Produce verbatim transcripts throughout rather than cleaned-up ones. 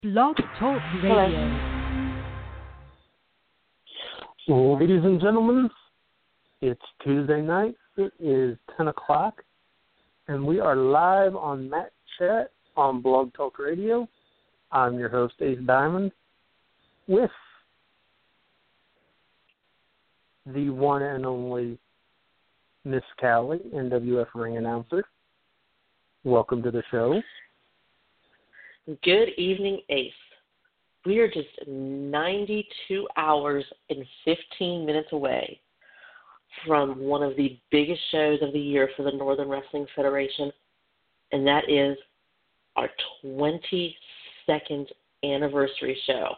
Blog Talk Radio. Ladies and gentlemen, it's Tuesday night. It is ten o'clock, and we are live on Matt Chat on Blog Talk Radio. I'm your host, Ace Diamond, with the one and only Miss Callie, N W F ring announcer. Welcome to the show. Good evening, Ace. We are just ninety-two hours and fifteen minutes away from one of the biggest shows of the year for the Northern Wrestling Federation, and that is our twenty-second anniversary show.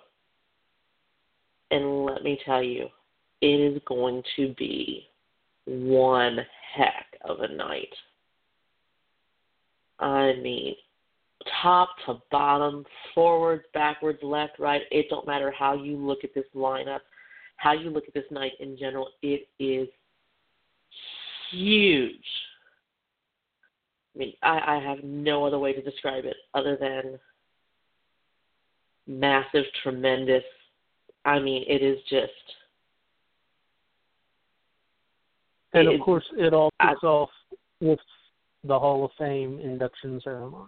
And let me tell you, it is going to be one heck of a night. I mean, top to bottom, forward, backwards, left, right, it don't matter how you look at this lineup, how you look at this night in general, it is huge. I mean, I, I have no other way to describe it other than massive, tremendous. I mean, it is just... And, it, of course, it all kicks I, off with the Hall of Fame induction ceremony.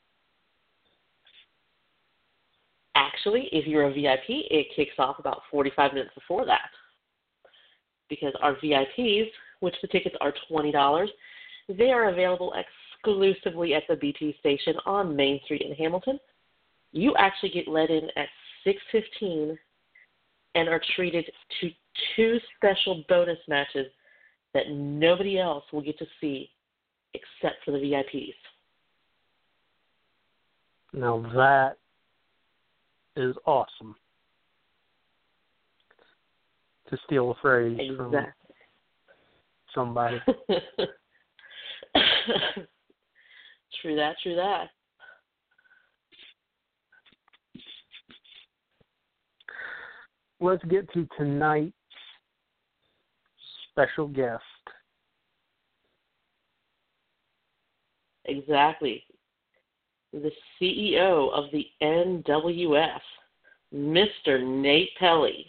Actually, if you're a V I P, it kicks off about forty-five minutes before that. Because our V I Ps, which the tickets are twenty dollars, they are available exclusively at the B T station on Main Street in Hamilton. You actually get let in at six fifteen and are treated to two special bonus matches that nobody else will get to see except for the V I Ps. Now that is awesome. To steal a phrase Exactly. from somebody. True that, true that. Let's get to tonight's special guest. Exactly. The C E O of the N W F, Mister Nate Pelly.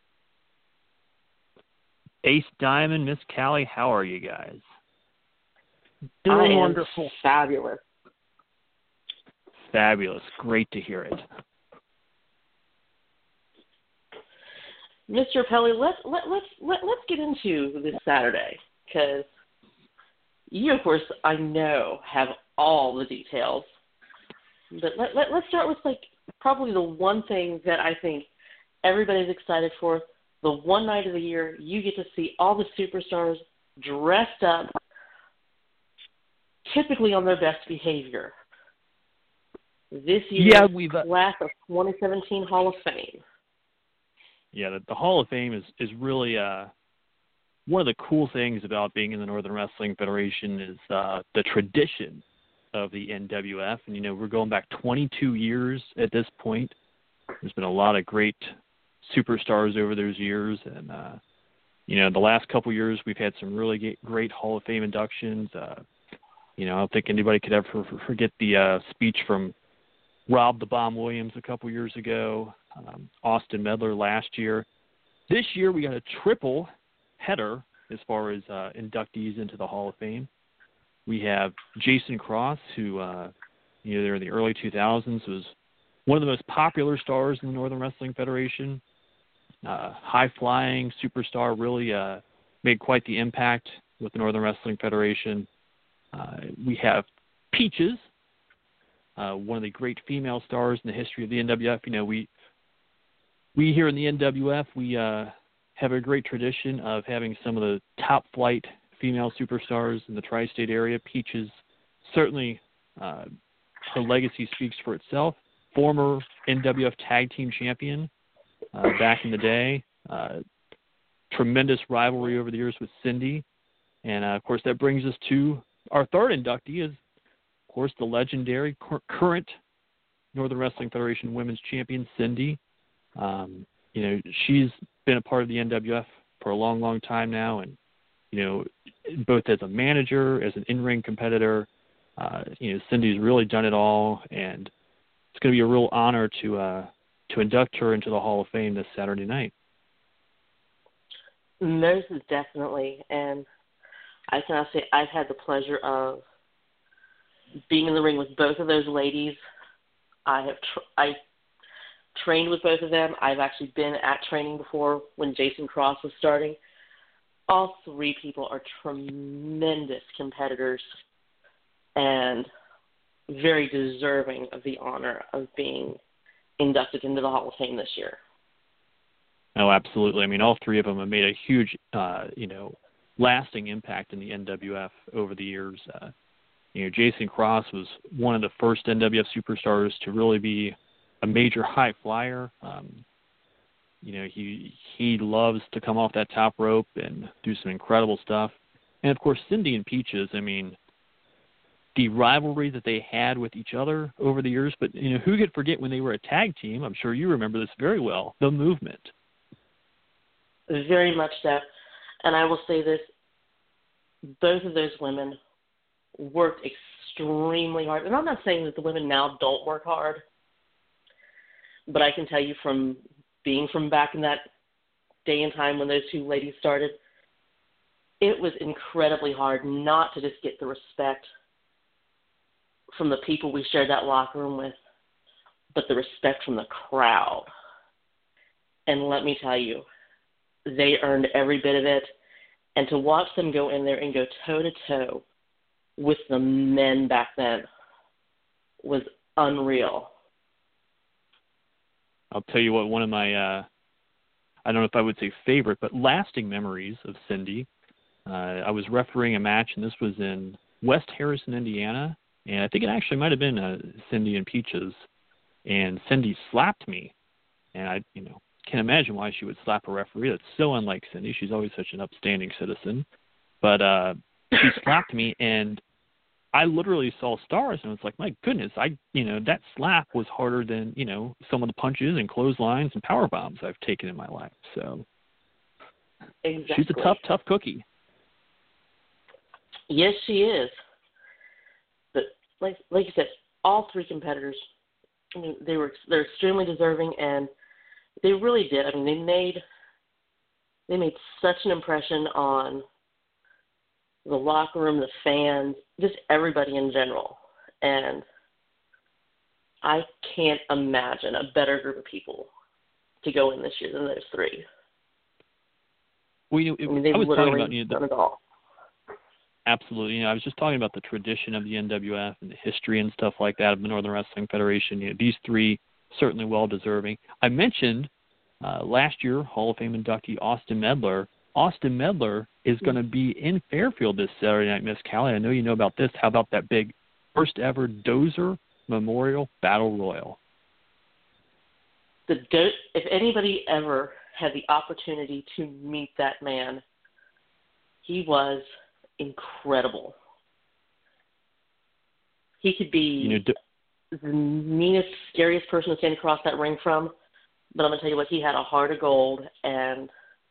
Ace Diamond, Miss Callie, how are you guys? Doing I am wonderful. Fabulous. Fabulous. Great to hear it. Mister Pelly, let's let let's let, let's get into this Saturday, because you, of course, I know have all the details. But let, let, let's start with, like, probably the one thing that I think everybody's excited for. The one night of the year, you get to see all the superstars dressed up, typically on their best behavior. This year's yeah, we've, uh, class of twenty seventeen Hall of Fame. Yeah, the, the Hall of Fame is, is really uh, one of the cool things about being in the Northern Wrestling Federation is uh, the tradition of the N W F. And, you know, we're going back twenty-two years at this point. There's been a lot of great superstars over those years. And, uh, you know, the last couple years we've had some really great Hall of Fame inductions. Uh, you know, I don't think anybody could ever forget the uh, speech from Rob the Bomb Williams a couple years ago, um, Austin Medler last year. This year we got a triple header as far as uh, inductees into the Hall of Fame. We have Jason Cross, who, uh, you know, there in the early two thousands was one of the most popular stars in the Northern Wrestling Federation. Uh, high-flying superstar, really uh, made quite the impact with the Northern Wrestling Federation. Uh, we have Peaches, uh, one of the great female stars in the history of the N W F. You know, we we here in the N W F, we uh, have a great tradition of having some of the top-flight female superstars in the tri-state area. Peaches, certainly uh, her legacy speaks for itself. Former N W F Tag Team Champion uh, back in the day. Uh, tremendous rivalry over the years with Cindy. And, uh, of course, that brings us to our third inductee is, of course, the legendary cur- current Northern Wrestling Federation Women's Champion, Cindy. Um, you know, she's been a part of the N W F for a long, long time now, and, you know, both as a manager, as an in-ring competitor, uh, you know, Cindy's really done it all, and it's going to be a real honor to uh, to induct her into the Hall of Fame this Saturday night. Most definitely, and I cannot say I've had the pleasure of being in the ring with both of those ladies. I have tr- I trained with both of them. I've actually been at training before when Jason Cross was starting. All three people are tremendous competitors and very deserving of the honor of being inducted into the Hall of Fame this year. Oh, absolutely. I mean, all three of them have made a huge, uh, you know, lasting impact in the N W F over the years. Uh, you know, Jason Cross was one of the first N W F superstars to really be a major high flyer. Um, you know, he he loves to come off that top rope and do some incredible stuff. And, of course, Cindy and Peaches, I mean, the rivalry that they had with each other over the years. But, you know, who could forget when they were a tag team? I'm sure you remember this very well, the Movement. Very much so. And I will say this, both of those women worked extremely hard. And I'm not saying that the women now don't work hard, but I can tell you from being from back in that day and time when those two ladies started, it was incredibly hard not to just get the respect from the people we shared that locker room with, but the respect from the crowd. And let me tell you, they earned every bit of it. And to watch them go in there and go toe-to-toe with the men back then was unreal. I'll tell you what, one of my, uh, I don't know if I would say favorite, but lasting memories of Cindy. Uh, I was refereeing a match, and this was in West Harrison, Indiana, and I think it actually might have been uh, Cindy and Peaches, and Cindy slapped me, and I, you know, can't imagine why she would slap a referee. That's so unlike Cindy. She's always such an upstanding citizen. But uh, she slapped me, and I literally saw stars, and it's like, my goodness, I, you know, that slap was harder than, you know, some of the punches and clotheslines and power bombs I've taken in my life. So exactly. She's a tough, tough cookie. Yes, she is. But like, like you said, all three competitors, I mean, they were they're extremely deserving, and they really did. I mean, they made they made such an impression on the locker room, the fans, just everybody in general. And I can't imagine a better group of people to go in this year than those three. Well, you know, it, I mean, they've I was literally talking about, you know, the, done it all. Absolutely. You know, I was just talking about the tradition of the N W F and the history and stuff like that of the Northern Wrestling Federation. You know, these three certainly well-deserving. I mentioned uh, last year Hall of Fame inductee Austin Medler. Austin Medler is going to be in Fairfield this Saturday night, Miss Callie. I know you know about this. How about that big first-ever Dozer Memorial Battle Royal? The Do- if anybody ever had the opportunity to meet that man, he was incredible. He could be you know, do- the meanest, scariest person to stand across that ring from, but I'm going to tell you what, he had a heart of gold, and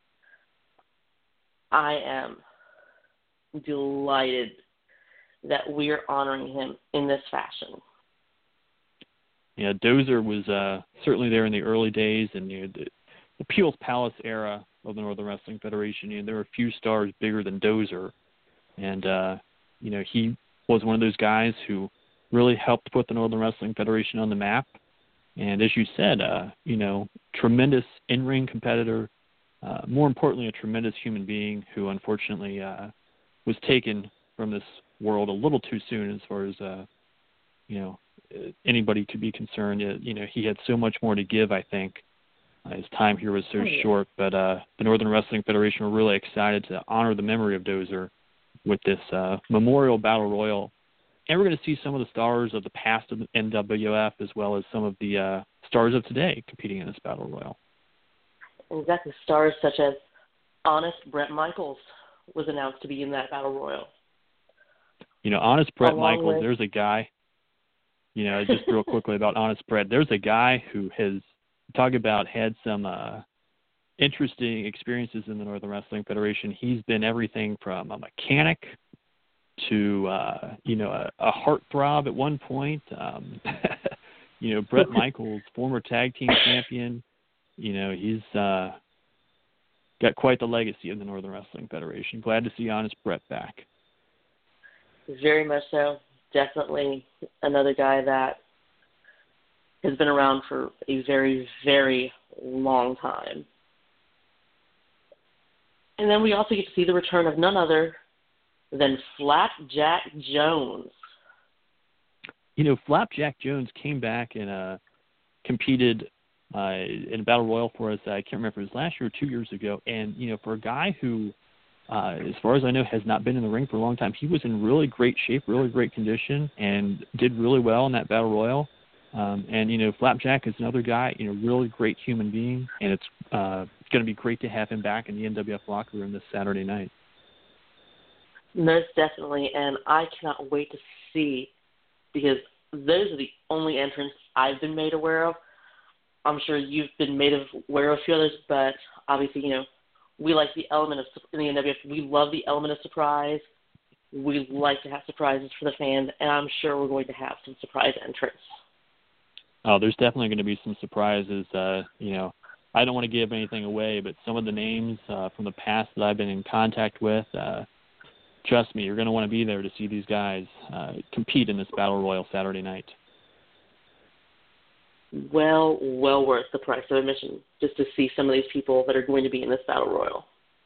I am delighted that we're honoring him in this fashion. Yeah, Dozer was uh, certainly there in the early days, and you know, the, the Peel's Palace era of the Northern Wrestling Federation. You know, there were a few stars bigger than Dozer, and uh, you know, he was one of those guys who really helped put the Northern Wrestling Federation on the map. And as you said, uh, you know, tremendous in-ring competitor. Uh, more importantly, a tremendous human being who unfortunately uh, was taken from this world a little too soon as far as, uh, you know, anybody could be concerned. Uh, you know, he had so much more to give, I think. Uh, his time here was so oh, yeah. short, but uh, the Northern Wrestling Federation were really excited to honor the memory of Dozer with this uh, Memorial Battle Royal. And we're going to see some of the stars of the past of the N W F as well as some of the uh, stars of today competing in this Battle Royal. Exactly. Stars such as Honest Bret Michaels was announced to be in that Battle Royal. You know, Honest Bret Along Michaels, with... there's a guy, you know, just real quickly about Honest Bret, there's a guy who has, talk about, had some uh, interesting experiences in the Northern Wrestling Federation. He's been everything from a mechanic to, uh, you know, a, a heartthrob at one point. Um, you know, Bret Michaels, former tag team champion, you know, he's uh, got quite the legacy of the Northern Wrestling Federation. Glad to see Honest Bret back. Very much so. Definitely another guy that has been around for a very, very long time. And then we also get to see the return of none other than Flapjack Jones. You know, Flapjack Jones came back and uh, competed uh, in a Battle Royal for us. I can't remember if it was last year or two years ago. And, you know, for a guy who, uh, as far as I know, has not been in the ring for a long time, he was in really great shape, really great condition, and did really well in that Battle Royal. Um, and, you know, Flapjack is another guy, you know, really great human being, and it's uh, going to be great to have him back in the N W F locker room this Saturday night. Most definitely, and I cannot wait to see, because those are the only entrants I've been made aware of. I'm sure you've been made aware of a few others, but obviously, you know, we like the element of, in the N W F, we love the element of surprise. We like to have surprises for the fans, and I'm sure we're going to have some surprise entrants. Oh, there's definitely going to be some surprises. Uh, you know, I don't want to give anything away, but some of the names uh, from the past that I've been in contact with, uh, trust me, you're going to want to be there to see these guys uh, compete in this Battle Royal Saturday night. Well, well worth the price of admission just to see some of these people that are going to be in this Battle Royal.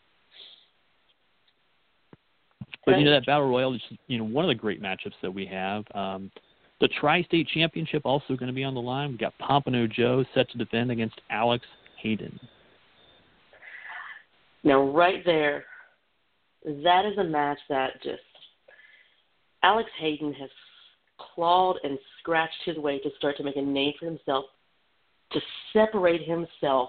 But, you know, that Battle Royal is, you know, one of the great matchups that we have. Um, the Tri-State Championship also going to be on the line. We've got Pompano Joe set to defend against Alex Hayden. Now, right there, that is a match that just Alex Hayden has clawed and scratched his way to start to make a name for himself, to separate himself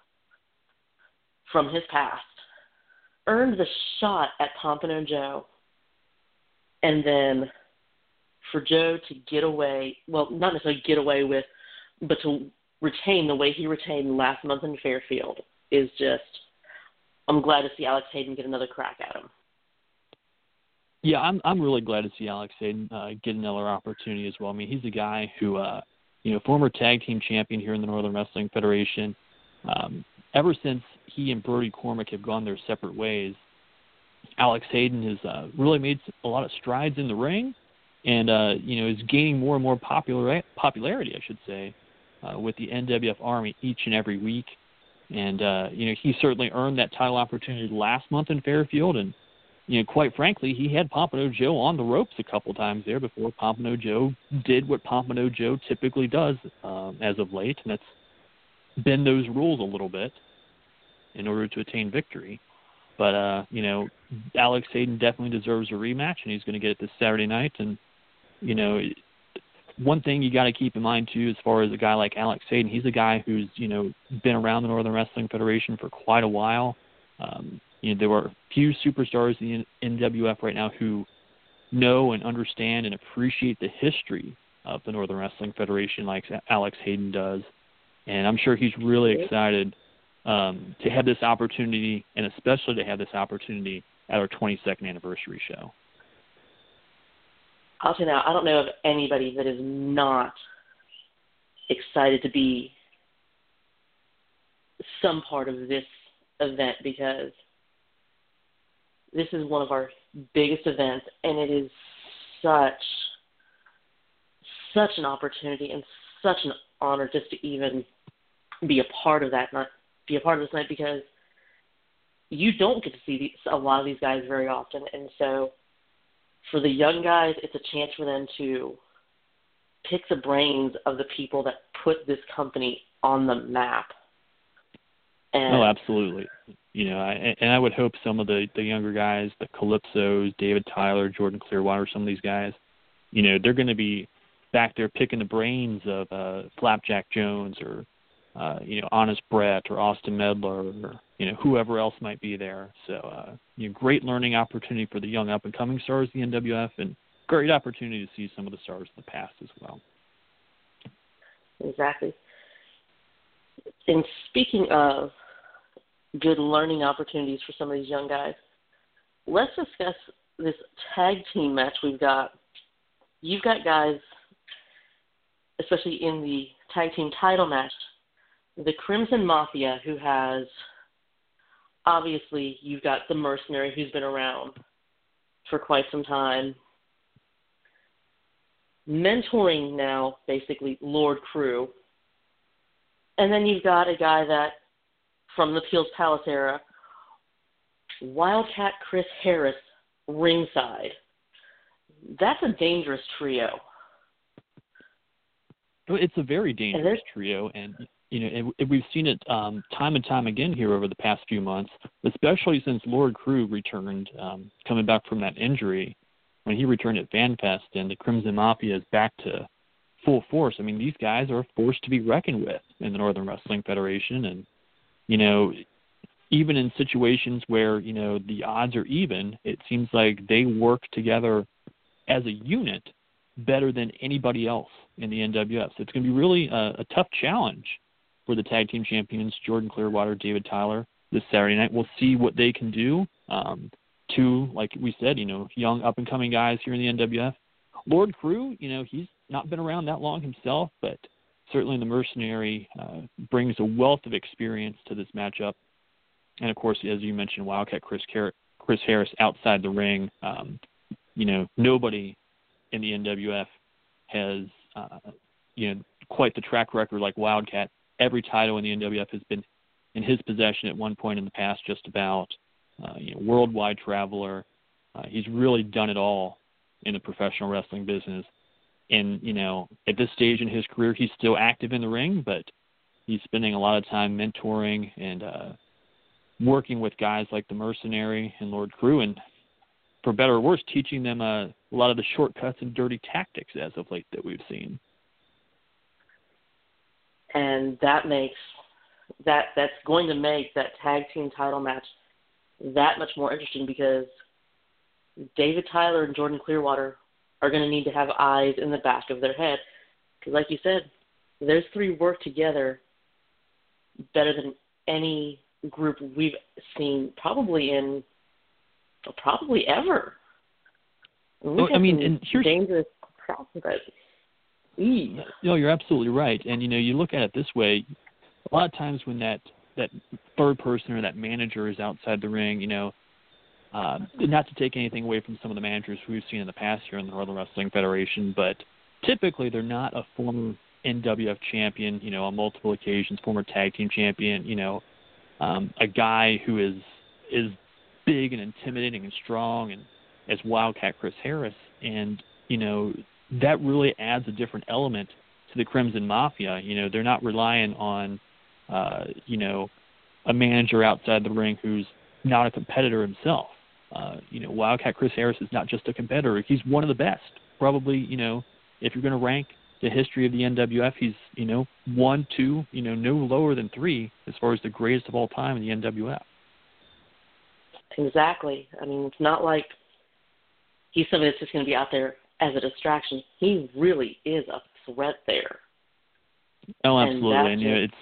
from his past, earned the shot at Pompano Joe, and then for Joe to get away, well, not necessarily get away with, but to retain the way he retained last month in Fairfield is just, I'm glad to see Alex Hayden get another crack at him. Yeah, I'm I'm really glad to see Alex Hayden uh, get another opportunity as well. I mean, he's a guy who, uh, you know, former tag team champion here in the Northern Wrestling Federation. Um, ever since he and Brody Cormack have gone their separate ways, Alex Hayden has uh, really made a lot of strides in the ring, and uh, you know, is gaining more and more popular popularity, I should say, uh, with the N W F Army each and every week. And uh, you know, he certainly earned that title opportunity last month in Fairfield, and you know, quite frankly, he had Pompano Joe on the ropes a couple times there before Pompano Joe did what Pompano Joe typically does um, as of late, and that's bend those rules a little bit in order to attain victory. But, uh, you know, Alex Hayden definitely deserves a rematch, and he's going to get it this Saturday night. And, you know, one thing you got to keep in mind, too, as far as a guy like Alex Hayden, he's a guy who's, you know, been around the Northern Wrestling Federation for quite a while. Um, you know, there are a few superstars in the N W F right now who know and understand and appreciate the history of the Northern Wrestling Federation like Alex Hayden does. And I'm sure he's really excited um, to have this opportunity, and especially to have this opportunity at our twenty-second anniversary show. I'll tell you now, I don't know of anybody that is not excited to be some part of this event, because this is one of our biggest events, and it is such, such an opportunity and such an honor just to even be a part of that, not be a part of this night, because you don't get to see these, a lot of these guys very often. And so for the young guys, it's a chance for them to pick the brains of the people that put this company on the map. And oh, absolutely. You know, I, and I would hope some of the, the younger guys, the Calypsos, David Tyler, Jordan Clearwater, some of these guys, you know, they're going to be back there picking the brains of uh, Flapjack Jones or, uh, you know, Honest Bret or Austin Medler or, you know, whoever else might be there. So, uh, you know, great learning opportunity for the young up-and-coming stars of the N W F, and great opportunity to see some of the stars of the past as well. Exactly. And speaking of good learning opportunities for some of these young guys, let's discuss this tag team match we've got. You've got guys especially in the tag team title match, the Crimson Mafia, who has, obviously, you've got the Mercenary, who's been around for quite some time, mentoring now, basically, Lord Crew. And then you've got a guy that, from the Peel's Palace era, Wildcat Chris Harris, ringside. That's a dangerous trio. It's a very dangerous trio, and you know, and we've seen it um, time and time again here over the past few months, especially since Lord Crew returned, um, coming back from that injury. When he returned at FanFest, and the Crimson Mafia is back to full force. I mean, these guys are a force to be reckoned with in the Northern Wrestling Federation, and you know, even in situations where you know the odds are even, it seems like they work together as a unit better than anybody else in the N W F. So it's going to be really a, a tough challenge for the tag team champions, Jordan Clearwater, David Tyler, this Saturday night. We'll see what they can do. Um, two, like we said, you know, young up-and-coming guys here in the N W F. Lord Crew, you know, he's not been around that long himself, but certainly the Mercenary uh, brings a wealth of experience to this matchup. And, of course, as you mentioned, Wildcat Chris, Car- Chris Harris outside the ring. Um, you know, nobody in the N W F has, uh, you know, quite the track record like Wildcat. Every title in the N W F has been in his possession at one point in the past, just about. Uh, you know, worldwide traveler. Uh, he's really done it all in the professional wrestling business. And, you know, at this stage in his career, he's still active in the ring, but he's spending a lot of time mentoring and uh, working with guys like the Mercenary and Lord Crew, and for better or worse, teaching them uh, a lot of the shortcuts and dirty tactics as of late that we've seen. And that makes that that's going to make that tag team title match that much more interesting, because David Tyler and Jordan Clearwater are going to need to have eyes in the back of their head. Because like you said, those three work together better than any group we've seen probably in, probably ever. Oh, I mean, and here's dangerous prospects. You know, you're absolutely right. And, you know, you look at it this way, a lot of times when that, that third person or that manager is outside the ring, you know, uh, not to take anything away from some of the managers we've seen in the past here in the Northern Wrestling Federation, but typically they're not a former N W F champion, you know, on multiple occasions, former tag team champion, you know, um, a guy who is is big and intimidating and strong, and as Wildcat Chris Harris. And, you know, that really adds a different element to the Crimson Mafia. You know, they're not relying on, uh, you know, a manager outside the ring who's not a competitor himself. Uh, you know, Wildcat Chris Harris is not just a competitor. He's one of the best. Probably, you know, if you're going to rank the history of the N W F, he's, you know, one, two, you know, no lower than three as far as the greatest of all time in the N W F. Exactly. I mean, it's not like he's somebody that's just going to be out there as a distraction. He really is a threat there. Oh, absolutely. And, and you know, it's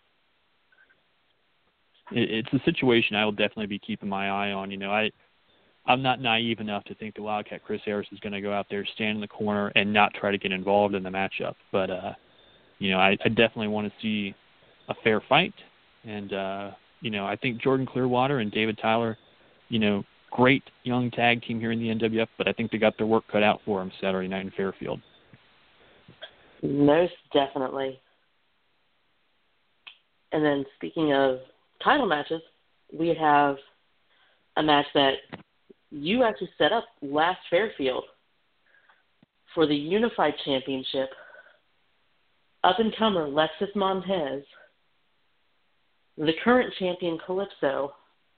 it's a situation I will definitely be keeping my eye on. You know, I I'm not naive enough to think the Wildcat Chris Harris is going to go out there, stand in the corner, and not try to get involved in the matchup. But uh, you know, I, I definitely want to see a fair fight. And uh, you know, I think Jordan Clearwater and David Tyler, you know, great young tag team here in the N W F, but I think they got their work cut out for them Saturday night in Fairfield. Most definitely. And then speaking of title matches, we have a match that you actually set up last Fairfield for the Unified Championship. Up-and-comer Lexus Montez, the current champion Calypso,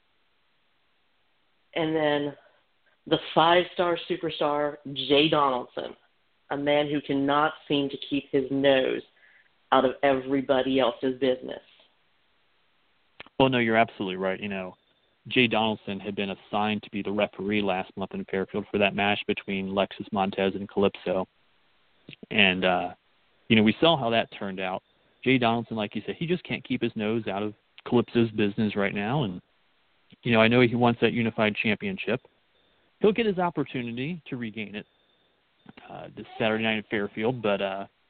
and then the five-star superstar Jay Donaldson, a man who cannot seem to keep his nose out of everybody else's business. Well, no, you're absolutely right. You know, Jay Donaldson had been assigned to be the referee last month in Fairfield for that match between Lexus Montez and Calypso. And, uh, you know, we saw how that turned out. Jay Donaldson, like you said, he just can't keep his nose out of Calypso's business right now. And, you know, I know he wants that Unified Championship. He'll get his opportunity to regain it uh, this Saturday night in Fairfield. But, uh,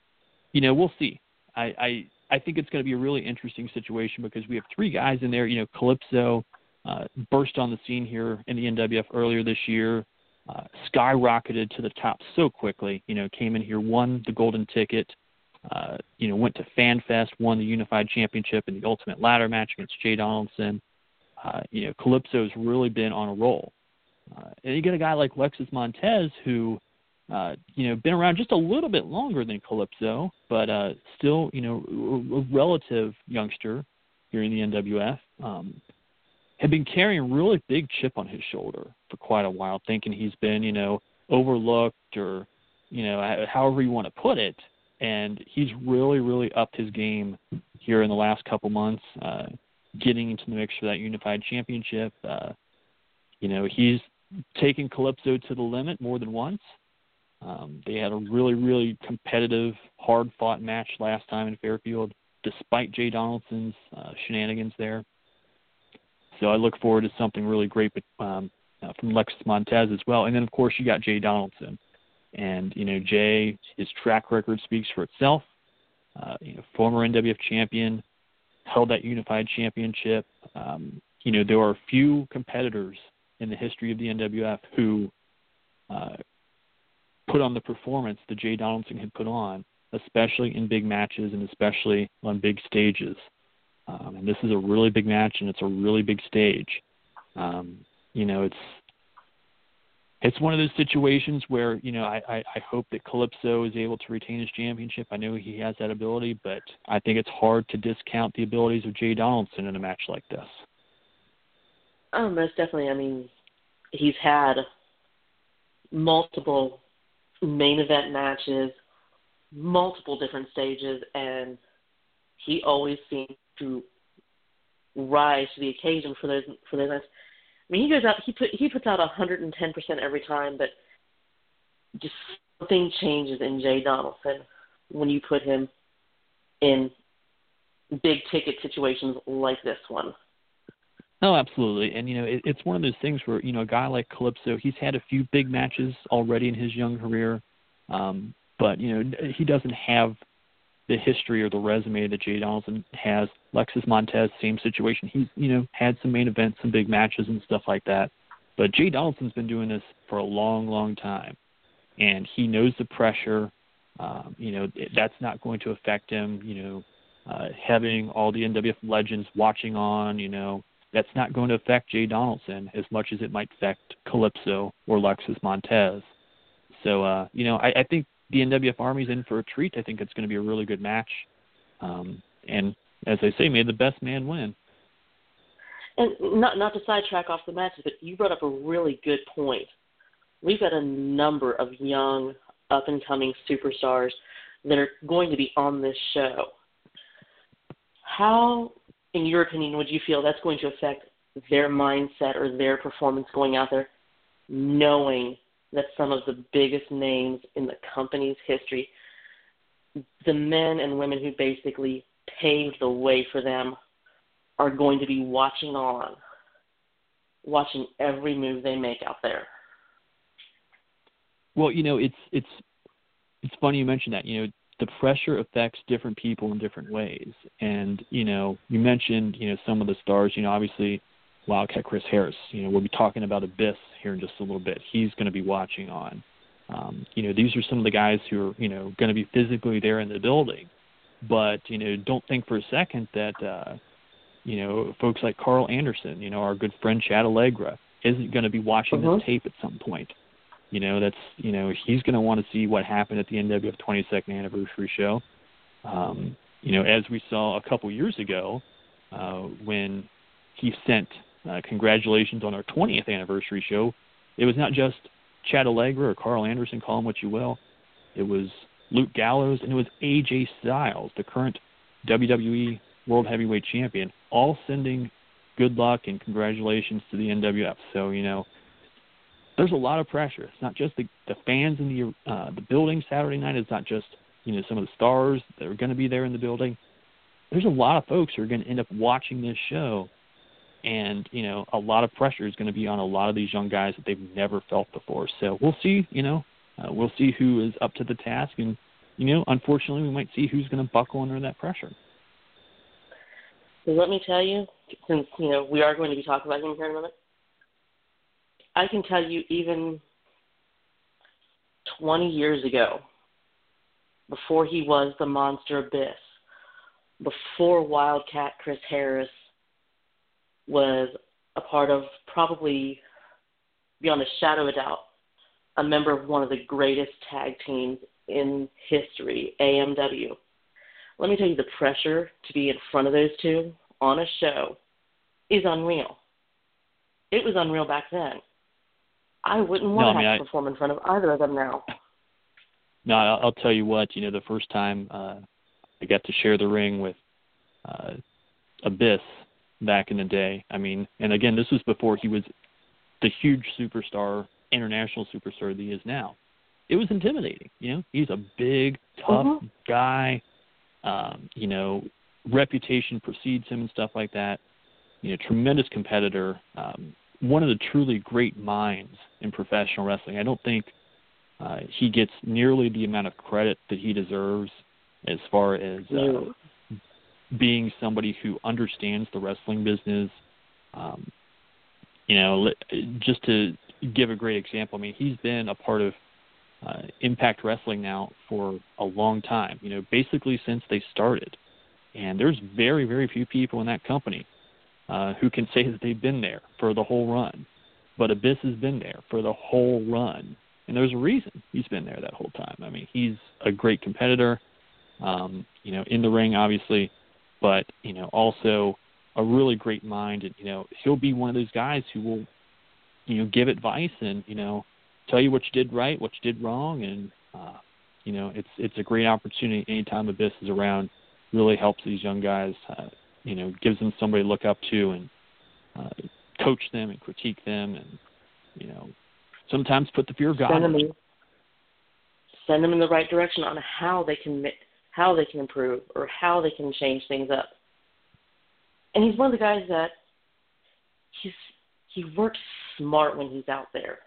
you know, we'll see. I, I, I think it's going to be a really interesting situation because we have three guys in there. You know, Calypso uh, burst on the scene here in the N W F earlier this year, uh, skyrocketed to the top so quickly. You know, came in here, won the golden ticket, uh, you know, went to FanFest, won the Unified Championship in the Ultimate Ladder match against Jay Donaldson. Uh, you know, Calypso's really been on a roll. Uh, and you get a guy like Lexus Montez who, uh, you know, been around just a little bit longer than Calypso, but uh, still, you know, a relative youngster here in the N W F. Um, had been carrying a really big chip on his shoulder for quite a while, thinking he's been, you know, overlooked or, you know, however you want to put it. And he's really, really upped his game here in the last couple months, uh, getting into the mix for that Unified Championship. Uh, you know, he's taken Calypso to the limit more than once. Um, they had a really, really competitive, hard-fought match last time in Fairfield, despite Jay Donaldson's uh, shenanigans there. So I look forward to something really great um, uh, from Lexus Montez as well. And then, of course, you got Jay Donaldson. And, you know, Jay, his track record speaks for itself. Uh, you know, former N W F champion, held that Unified Championship. Um, you know, there are a few competitors in the history of the N W F who uh, put on the performance that Jay Donaldson had put on, especially in big matches and especially on big stages. Um, and this is a really big match, and it's a really big stage. Um, you know, it's it's one of those situations where, you know, I, I, I hope that Calypso is able to retain his championship. I know he has that ability, but I think it's hard to discount the abilities of Jay Donaldson in a match like this. Oh, most definitely. I mean, he's had multiple main event matches, multiple different stages, and he always seems to rise to the occasion for those for those matches. I mean, he goes out, he put he puts out one hundred ten percent every time, but just something changes in Jay Donaldson when you put him in big ticket situations like this one. Oh, absolutely. And, you know, it, it's one of those things where, you know, a guy like Calypso, he's had a few big matches already in his young career, um, but, you know, he doesn't have the history or the resume that Jay Donaldson has. Lexus Montez, same situation. He's, you know, had some main events, some big matches and stuff like that. But Jay Donaldson's been doing this for a long, long time. And he knows the pressure. Um, you know, that's not going to affect him. You know, uh, having all the N W F legends watching on, you know, that's not going to affect Jay Donaldson as much as it might affect Calypso or Lexus Montez. So, uh, you know, I, I think the N W F Army's in for a treat. I think it's going to be a really good match. Um, and as I say, may the best man win. And not not to sidetrack off the matches, but you brought up a really good point. We've got a number of young, up-and-coming superstars that are going to be on this show. How, in your opinion, would you feel that's going to affect their mindset or their performance going out there, knowing that some of the biggest names in the company's history, the men and women who basically paved the way for them, are going to be watching on, watching every move they make out there? Well, you know, it's it's it's funny you mention that. You know, the pressure affects different people in different ways. And, you know, you mentioned, you know, some of the stars, you know, obviously Wildcat Chris Harris, you know, we'll be talking about Abyss here in just a little bit. He's going to be watching on. Um, you know, these are some of the guys who are, you know, going to be physically there in the building. But, you know, don't think for a second that, uh, you know, folks like Carl Anderson, you know, our good friend Chad Allegra, isn't going to be watching uh-huh. this tape at some point. You know, that's, you know, he's going to want to see what happened at the N W F twenty-second anniversary show. Um, you know, as we saw a couple years ago uh, when he sent uh, congratulations on our twentieth anniversary show, it was not just Chad Allegra or Carl Anderson, call him what you will. It was Luke Gallows and it was A J Styles, the current W W E World Heavyweight Champion, all sending good luck and congratulations to the N W F. So, you know, there's a lot of pressure. It's not just the, the fans in the uh, the building Saturday night. It's not just, you know, some of the stars that are going to be there in the building. There's a lot of folks who are going to end up watching this show, and, you know, a lot of pressure is going to be on a lot of these young guys that they've never felt before. So we'll see, you know, uh, we'll see who is up to the task, and you know, unfortunately, we might see who's going to buckle under that pressure. So let me tell you, since, you know, we are going to be talking about him here in a minute, I can tell you even twenty years ago, before he was the Monster Abyss, before Wildcat Chris Harris was a part of, probably beyond a shadow of a doubt, a member of one of the greatest tag teams in history, A M W. Let me tell you, the pressure to be in front of those two on a show is unreal. It was unreal back then. I wouldn't want no, to I mean, have I, to perform in front of either of them now. No, I'll, I'll tell you what, you know, the first time uh, I got to share the ring with uh, Abyss back in the day, I mean, and again, this was before he was the huge superstar, international superstar that he is now. It was intimidating, you know. He's a big, tough mm-hmm. guy. Um, you know, reputation precedes him and stuff like that. You know, tremendous competitor. Um, one of the truly great minds in professional wrestling. I don't think uh, he gets nearly the amount of credit that he deserves as far as uh, being somebody who understands the wrestling business. Um, you know, just to give a great example, I mean, he's been a part of uh, Impact Wrestling now for a long time, you know, basically since they started. And there's very, very few people in that company uh, who can say that they've been there for the whole run. But Abyss has been there for the whole run. And there's a reason he's been there that whole time. I mean, he's a great competitor, um, you know, in the ring, obviously, but, you know, also a really great mind. And, you know, he'll be one of those guys who will, you know, give advice and, you know, tell you what you did right, what you did wrong. And, uh, you know, it's it's a great opportunity anytime Abyss is around. Really helps these young guys, uh, you know, gives them somebody to look up to and uh, coach them and critique them and, you know, sometimes put the fear of God send them in in, send them in the right direction on how they can how they can improve or how they can change things up. And he's one of the guys that he's he works smart when he's out there.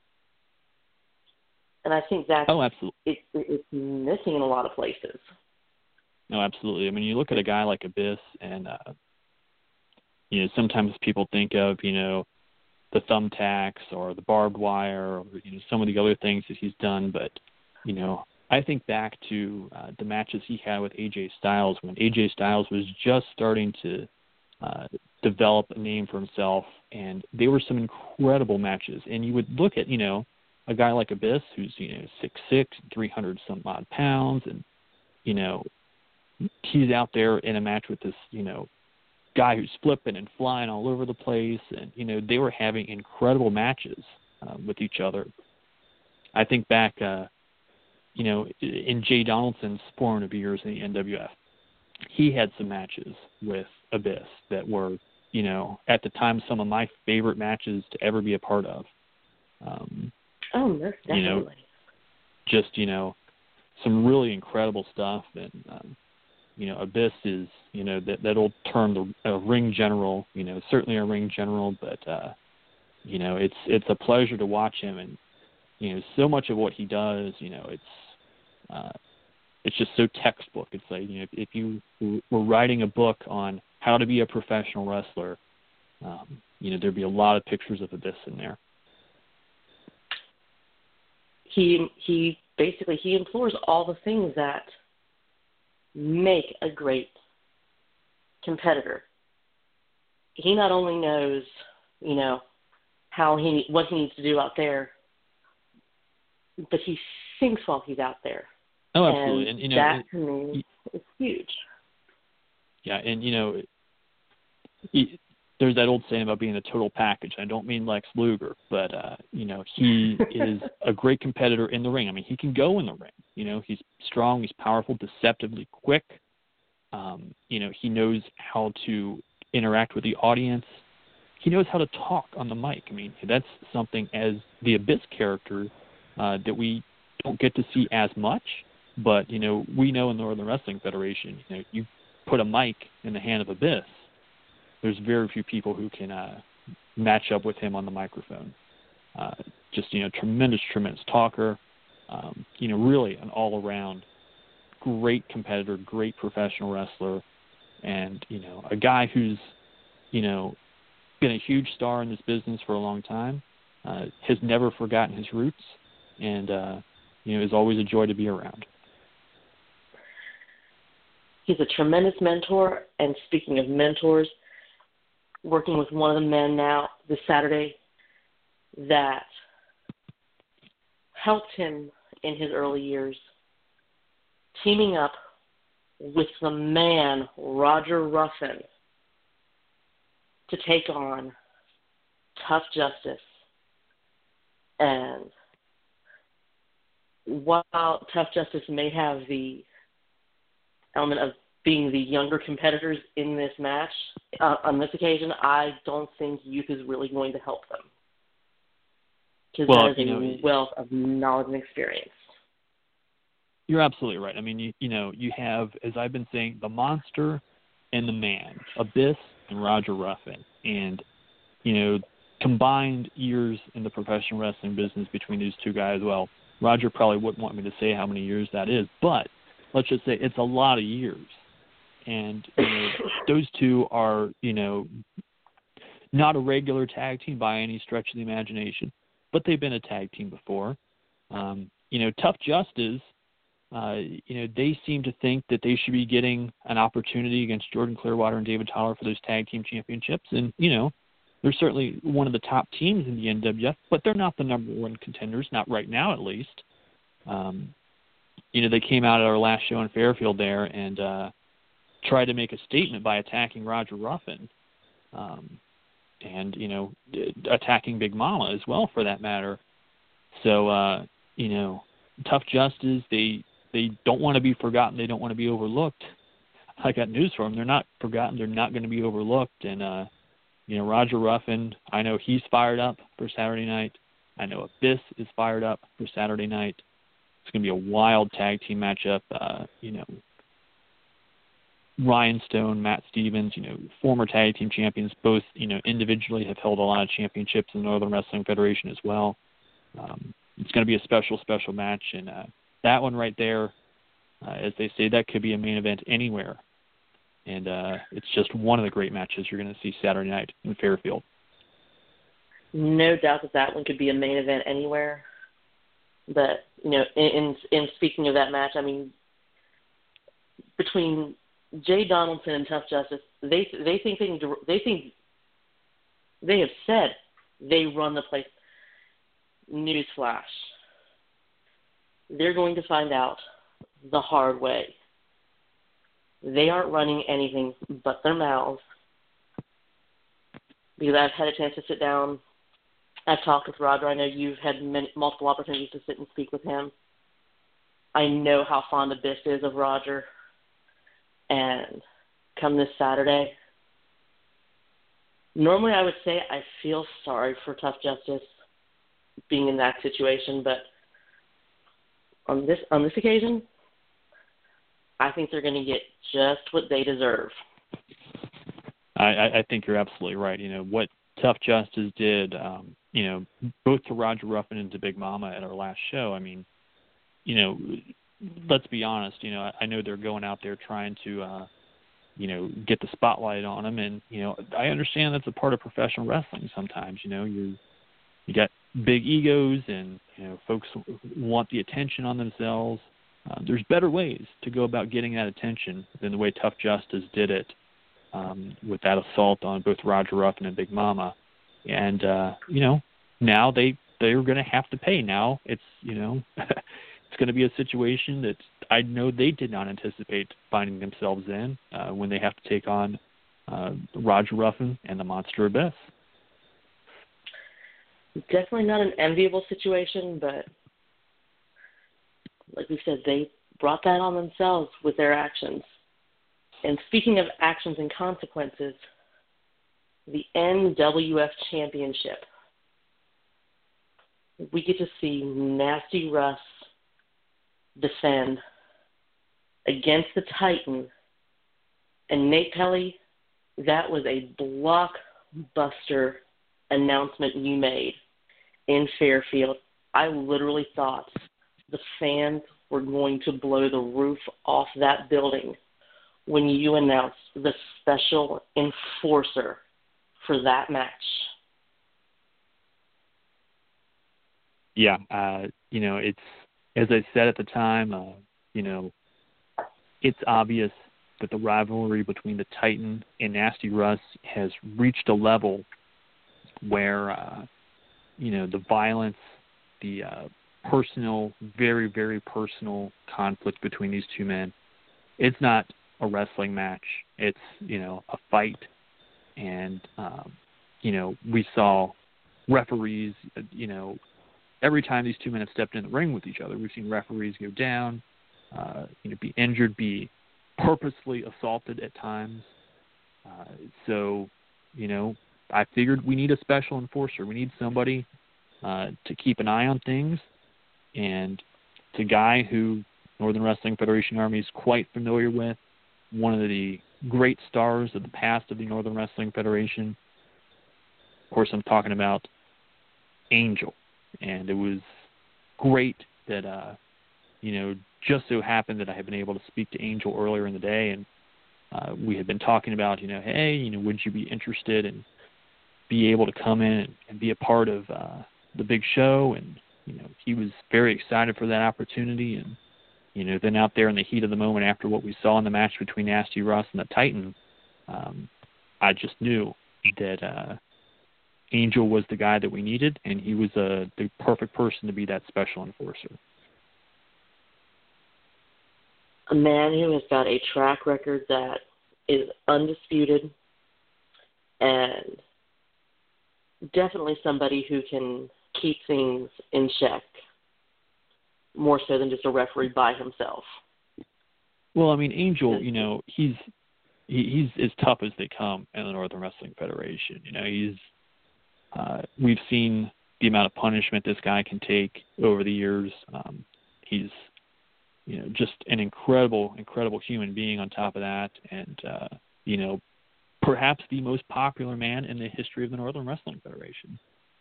And I think that's oh, absolutely. It, it, it's missing in a lot of places. No, absolutely. I mean, you look at a guy like Abyss, and uh, you know, sometimes people think of, you know, the thumbtacks or the barbed wire or, you know, some of the other things that he's done. But, you know, I think back to uh, the matches he had with A J Styles when A J Styles was just starting to uh, develop a name for himself, and they were some incredible matches. And you would look at, you know, a guy like Abyss who's, you know, six six, three hundred some odd pounds, and, you know, he's out there in a match with this, you know, guy who's flipping and flying all over the place. And, you know, they were having incredible matches uh, with each other. I think back, uh, you know, in Jay Donaldson's formative years in the N W F, he had some matches with Abyss that were, you know, at the time, some of my favorite matches to ever be a part of. Um, oh, most definitely. You know, just, you know, some really incredible stuff. And, um, you know, Abyss is, you know, that, that old term, the uh, ring general, you know, certainly a ring general, but, uh, you know, it's it's a pleasure to watch him. And, you know, so much of what he does, you know, it's uh, it's just so textbook. It's like, you know, if, if you were writing a book on how to be a professional wrestler, um, you know, there'd be a lot of pictures of Abyss in there. He he basically he implores all the things that make a great competitor. He not only knows, you know, how he what he needs to do out there, but he thinks while he's out there. Oh, absolutely. And, and you know, that it, to me is huge. Yeah, and you know, he, there's that old saying about being a total package. I don't mean Lex Luger, but uh, you know, he is a great competitor in the ring. I mean, he can go in the ring. You know, he's strong, he's powerful, deceptively quick. Um, you know, he knows how to interact with the audience. He knows how to talk on the mic. I mean, that's something as the Abyss character uh, that we don't get to see as much. But you know, we know in the Northern Wrestling Federation, you know, you put a mic in the hand of Abyss, there's very few people who can uh, match up with him on the microphone. Uh, just, you know, tremendous, tremendous talker. Um, you know, really an all-around great competitor, great professional wrestler, and, you know, a guy who's, you know, been a huge star in this business for a long time, uh, has never forgotten his roots, and, uh, you know, is always a joy to be around. He's a tremendous mentor, and speaking of mentors, working with one of the men now this Saturday that helped him in his early years, teaming up with the man, Roger Ruffin, to take on Tough Justice. And while Tough Justice may have the element of being the younger competitors in this match, uh, on this occasion, I don't think youth is really going to help them. Because well, that is a you know, wealth of knowledge and experience. You're absolutely right. I mean, you, you know, you have, as I've been saying, the Monster and the Man, Abyss and Roger Ruffin. And, you know, combined years in the professional wrestling business between these two guys, well, Roger probably wouldn't want me to say how many years that is, but let's just say it's a lot of years. And, you know, those two are, you know, not a regular tag team by any stretch of the imagination, but they've been a tag team before. Um, you know, Tough Justice, uh, you know, they seem to think that they should be getting an opportunity against Jordan Clearwater and David Tyler for those tag team championships. And, you know, they're certainly one of the top teams in the N W F, but they're not the number one contenders, not right now at least. Um, you know, they came out at our last show in Fairfield there and uh, tried to make a statement by attacking Roger Ruffin. Um, and, you know, attacking Big Mama as well, for that matter. So, uh, you know, Tough Justice, they they don't want to be forgotten. They don't want to be overlooked. I got news for them. They're not forgotten. They're not going to be overlooked. And, uh, you know, Roger Ruffin, I know he's fired up for Saturday night. I know Abyss is fired up for Saturday night. It's going to be a wild tag team matchup. Uh, you know, Ryan Stone, Matt Stevens, you know, former tag team champions, both, you know, individually have held a lot of championships in the Northern Wrestling Federation as well. Um, it's going to be a special, special match. And uh, that one right there, uh, as they say, that could be a main event anywhere. And uh, it's just one of the great matches you're going to see Saturday night in Fairfield. No doubt that that one could be a main event anywhere. But, you know, in, in, in speaking of that match, I mean, between Jay Donaldson and Tough Justice, they they think they can, they think they have said they run the place. Newsflash: they're going to find out the hard way. They aren't running anything but their mouths. Because I've had a chance to sit down. I've talked with Roger. I know you've had many, multiple opportunities to sit and speak with him. I know how fond Abyss is of Roger. And come this Saturday, normally I would say I feel sorry for Tough Justice being in that situation, but on this on this occasion, I think they're going to get just what they deserve. I, I think you're absolutely right. You know, what Tough Justice did, um, you know, both to Roger Ruffin and to Big Mama at our last show, I mean, you know, let's be honest, you know, I know they're going out there trying to, uh, you know, get the spotlight on them. And, you know, I understand that's a part of professional wrestling sometimes. You know, you you got big egos and, you know, folks want the attention on themselves. Uh, there's better ways to go about getting that attention than the way Tough Justice did it um, with that assault on both Roger Ruffin and Big Mama. And, uh, you know, now they, they're going to have to pay. Now it's, you know, it's going to be a situation that I know they did not anticipate finding themselves in uh, when they have to take on uh, Roger Ruffin and the Monster Abyss. Definitely not an enviable situation, but like we said, they brought that on themselves with their actions. And speaking of actions and consequences, the N W F Championship. We get to see Nasty Russ defend against the Titan. And Nate Pelly, that was a blockbuster announcement you made in Fairfield. I literally thought the fans were going to blow the roof off that building when you announced the special enforcer for that match. Yeah, uh, you know, it's, as I said at the time, uh, you know, it's obvious that the rivalry between the Titan and Nasty Russ has reached a level where, uh, you know, the violence, the uh, personal, very, very personal conflict between these two men, it's not a wrestling match. It's, you know, a fight. And, um, you know, we saw referees, you know, every time these two men have stepped in the ring with each other, we've seen referees go down, uh, you know, be injured, be purposely assaulted at times. Uh, so, you know, I figured we need a special enforcer. We need somebody uh, to keep an eye on things. And it's a guy who Northern Wrestling Federation Army is quite familiar with, one of the great stars of the past of the Northern Wrestling Federation. Of course, I'm talking about Angel. And it was great that, uh, you know, just so happened that I had been able to speak to Angel earlier in the day, and uh, we had been talking about, you know, hey, you know, would you be interested in be able to come in and, and be a part of uh, the big show? And, you know, he was very excited for that opportunity. And, you know, then out there in the heat of the moment after what we saw in the match between Nasty Russ and the Titan, um, I just knew that uh, Angel was the guy that we needed, and he was uh, the perfect person to be that special enforcer. A man who has got a track record that is undisputed, and definitely somebody who can keep things in check more so than just a referee by himself. Well, I mean, Angel, you know, he's he, he's as tough as they come in the Northern Wrestling Federation. You know, he's uh, we've seen the amount of punishment this guy can take over the years. Um, he's you know, just an incredible, incredible human being on top of that. And, uh, you know, perhaps the most popular man in the history of the Northern Wrestling Federation.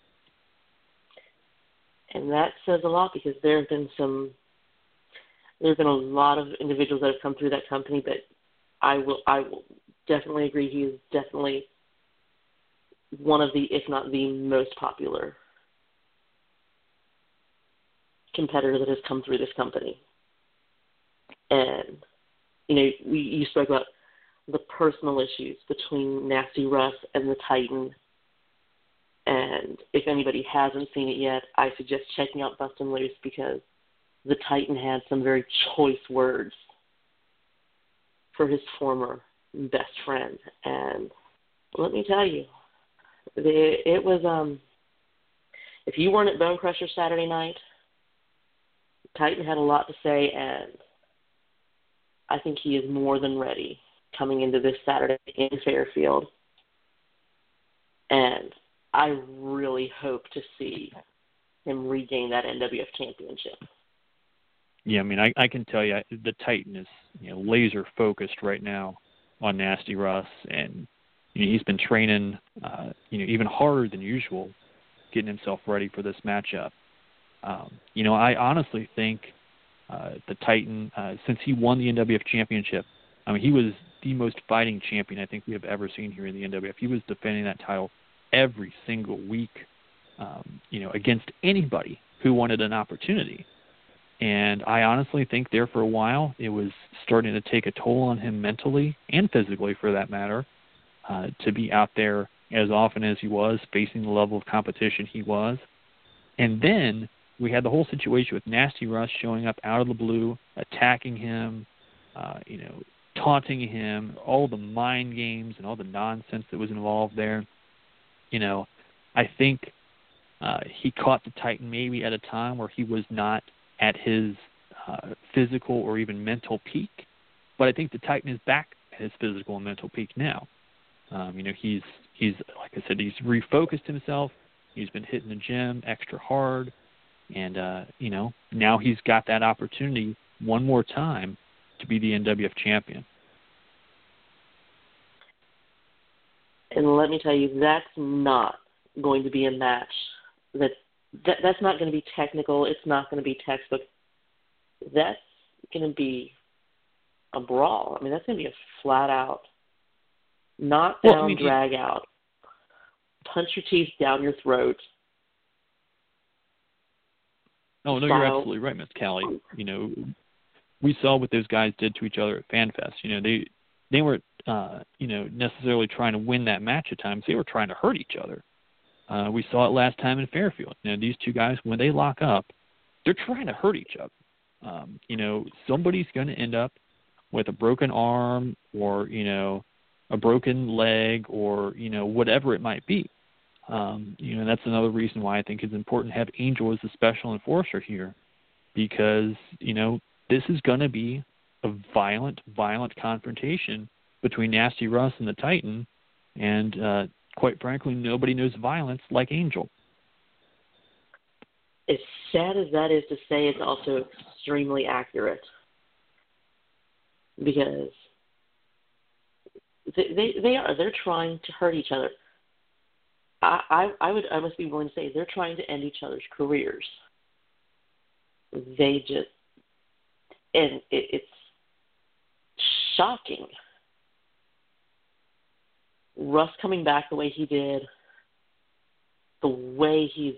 And that says a lot, because there have been some, there have been a lot of individuals that have come through that company, but I will, I will definitely agree he is definitely one of the, if not the most popular competitor that has come through this company. And, you know, we, you spoke about the personal issues between Nasty Russ and the Titan. And if anybody hasn't seen it yet, I suggest checking out Bustin' Loose, because the Titan had some very choice words for his former best friend. And let me tell you, it was, um, if you weren't at Bone Crusher Saturday night, Titan had a lot to say, and I think he is more than ready coming into this Saturday in Fairfield. And I really hope to see him regain that N W F championship. Yeah, I mean, I, I can tell you the Titan is, you know, laser focused right now on Nasty Russ, and you know, he's been training, uh, you know, even harder than usual, getting himself ready for this matchup. Um, you know, I honestly think uh, the Titan, uh, since he won the N W F championship, I mean, he was the most fighting champion I think we have ever seen here in the N W F. He was defending that title every single week, um, you know, against anybody who wanted an opportunity. And I honestly think there for a while it was starting to take a toll on him mentally and physically, for that matter, uh, to be out there as often as he was, facing the level of competition he was. And then we had the whole situation with Nasty Russ showing up out of the blue, attacking him, uh, you know, taunting him, all the mind games and all the nonsense that was involved there. You know, I think uh, he caught the Titan maybe at a time where he was not at his uh, physical or even mental peak. But I think the Titan is back at his physical and mental peak now. Um, you know, he's, he's like I said, he's refocused himself. He's been hitting the gym extra hard. And, uh, you know, now he's got that opportunity one more time to be the N W F champion. And let me tell you, that's not going to be a match. That, that That's not going to be technical. It's not going to be textbook. that's going to be a brawl. I mean, that's going to be a flat-out, knock-down, well, I mean, drag-out, punch your teeth down your throat. Oh, no, style. You're absolutely right, Miss Callie. You know, we saw what those guys did to each other at FanFest. You know, they they weren't, uh, you know, necessarily trying to win that match at times. They were trying to hurt each other. Uh, we saw it last time in Fairfield. You know, these two guys, when they lock up, they're trying to hurt each other. Um, you know, somebody's going to end up with a broken arm or, you know, a broken leg or, you know, whatever it might be. Um, you know, that's another reason why I think it's important to have Angel as a special enforcer here, because, you know, this is going to be a violent, violent confrontation between Nasty Russ and the Titan, and uh, quite frankly, nobody knows violence like Angel. As sad as that is to say, it's also extremely accurate, because they they, they are they're trying to hurt each other. I, I I would I must be willing to say they're trying to end each other's careers. They just and it, it's shocking. Russ coming back the way he did, the way he's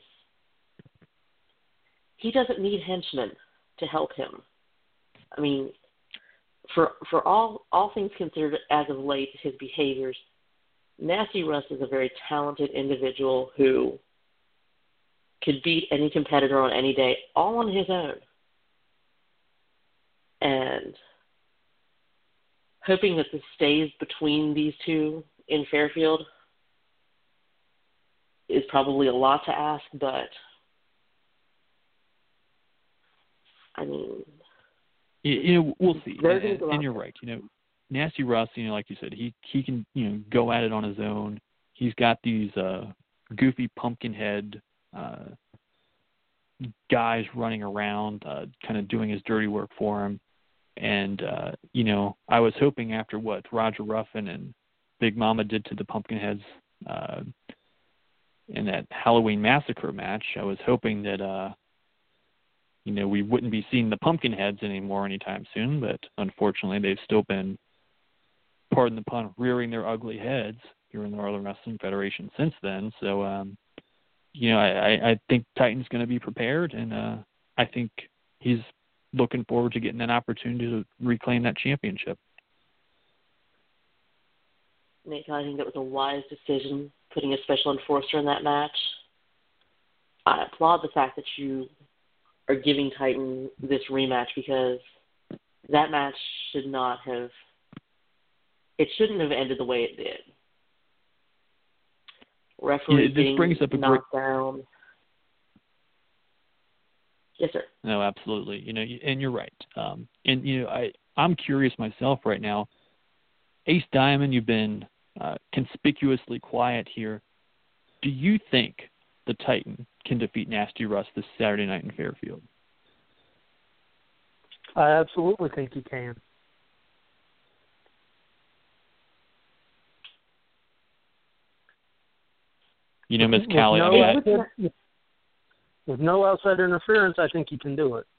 he doesn't need henchmen to help him. I mean, for for all all things considered, as of late, his behaviors, Nasty Russ is a very talented individual who could beat any competitor on any day, all on his own. And hoping that this stays between these two in Fairfield is probably a lot to ask, but I mean, you, you know, we'll see. And, and, and you're there. right. You know, Nasty Russ, you know, like you said, he he can, you know, go at it on his own. He's got these uh, goofy pumpkin head uh, guys running around, uh, kind of doing his dirty work for him. And uh, you know, I was hoping after what Roger Ruffin and Big Mama did to the Pumpkinheads uh, in that Halloween Massacre match, I was hoping that uh, you know, we wouldn't be seeing the Pumpkinheads anymore anytime soon. But unfortunately, they've still been, pardon the pun, rearing their ugly heads here in the Northern Wrestling Federation since then. So, um, you know, I, I think Titan's going to be prepared, and uh, I think he's looking forward to getting that opportunity to reclaim that championship. Nate, I think that was a wise decision, putting a special enforcer in that match. I applaud the fact that you are giving Titan this rematch, because that match should not have, it shouldn't have ended the way it did. Referee yeah, this brings up a knocked great... down. Yes, sir. No, absolutely. You know, and you're right. Um, and you know, I I'm curious myself right now. Ace Diamond, you've been uh, conspicuously quiet here. Do you think the Titan can defeat Nasty Russ this Saturday night in Fairfield? I absolutely think he can. You know, Miss Callie, no, I mean, I, with no outside interference, I think he can do it.